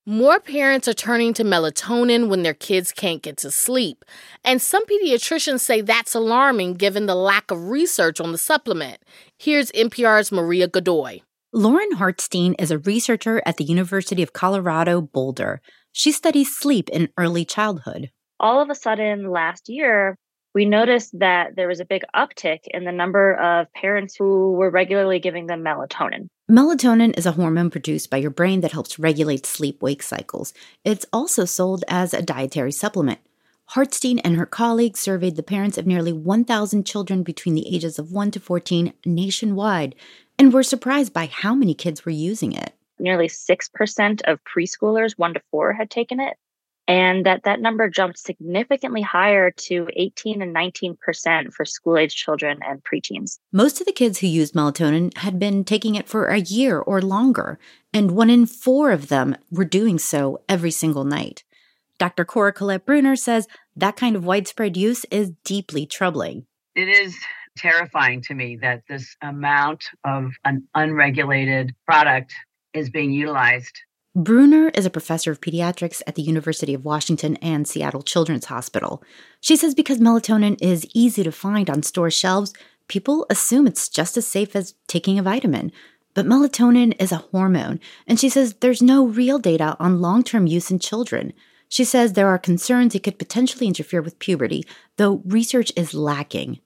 More parents are turning to melatonin when their kids can't get to sleep, and some pediatricians say that's alarming given the lack of research on the supplement. Here's NPR's Maria Godoy. Lauren Hartstein is a researcher at the University of Colorado, Boulder. She studies sleep in early childhood. All of a sudden, last year, we noticed that there was a big uptick in the number of parents who were regularly giving them melatonin. Melatonin is a hormone produced by your brain that helps regulate sleep-wake cycles. It's also sold as a dietary supplement. Hartstein and her colleagues surveyed the parents of nearly 1,000 children between the ages of 1 to 14 nationwide and were surprised by how many kids were using it. Nearly 6% of preschoolers 1 to 4 had taken it, and that number jumped significantly higher to 18 and 19% for school-age children and preteens. Most of the kids who used melatonin had been taking it for a year or longer, and 1 in 4 of them were doing so every single night. Dr. Cora Collette-Bruner says that kind of widespread use is deeply troubling. It is terrifying to me that this amount of an unregulated product is being utilized. Bruner is a professor of pediatrics at the University of Washington and Seattle Children's Hospital. She says because melatonin is easy to find on store shelves, people assume it's just as safe as taking a vitamin. But melatonin is a hormone, and she says there's no real data on long-term use in children. She says there are concerns it could potentially interfere with puberty, though research is lacking.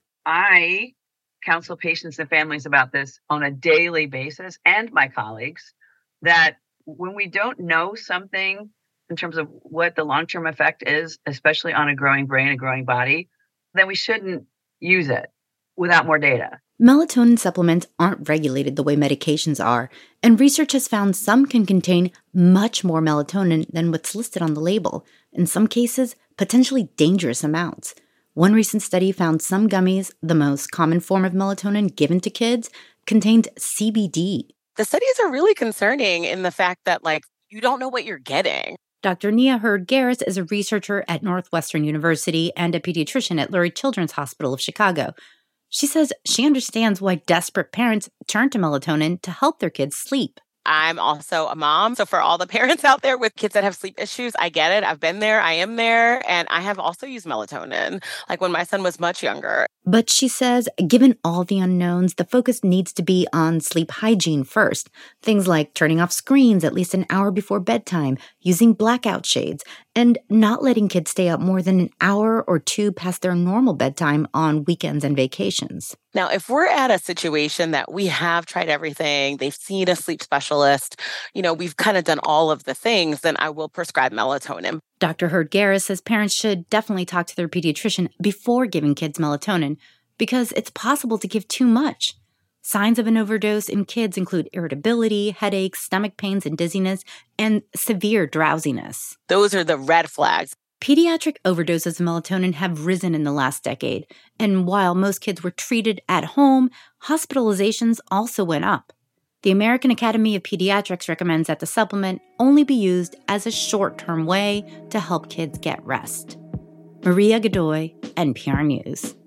I counsel patients and families about this on a daily basis, and my colleagues, that when we don't know something in terms of what the long-term effect is, especially on a growing brain, a growing body, then we shouldn't use it without more data. Melatonin supplements aren't regulated the way medications are, and research has found some can contain much more melatonin than what's listed on the label, in some cases, potentially dangerous amounts. One recent study found some gummies, the most common form of melatonin given to kids, contained CBD. The studies are really concerning in the fact that, you don't know what you're getting. Dr. Nia Hurd-Garris is a researcher at Northwestern University and a pediatrician at Lurie Children's Hospital of Chicago. She says she understands why desperate parents turn to melatonin to help their kids sleep. I'm also a mom. So for all the parents out there with kids that have sleep issues, I get it. I've been there. I am there. And I have also used melatonin, when my son was much younger. But she says, given all the unknowns, the focus needs to be on sleep hygiene first. Things like turning off screens at least an hour before bedtime, using blackout shades, and not letting kids stay up more than an hour or two past their normal bedtime on weekends and vacations. Now, if we're at a situation that we have tried everything, they've seen a sleep specialist, we've kind of done all of the things, then I will prescribe melatonin. Dr. Hurd-Garris says parents should definitely talk to their pediatrician before giving kids melatonin because it's possible to give too much. Signs of an overdose in kids include irritability, headaches, stomach pains and dizziness, and severe drowsiness. Those are the red flags. Pediatric overdoses of melatonin have risen in the last decade, and while most kids were treated at home, hospitalizations also went up. The American Academy of Pediatrics recommends that the supplement only be used as a short-term way to help kids get rest. Maria Godoy, NPR News.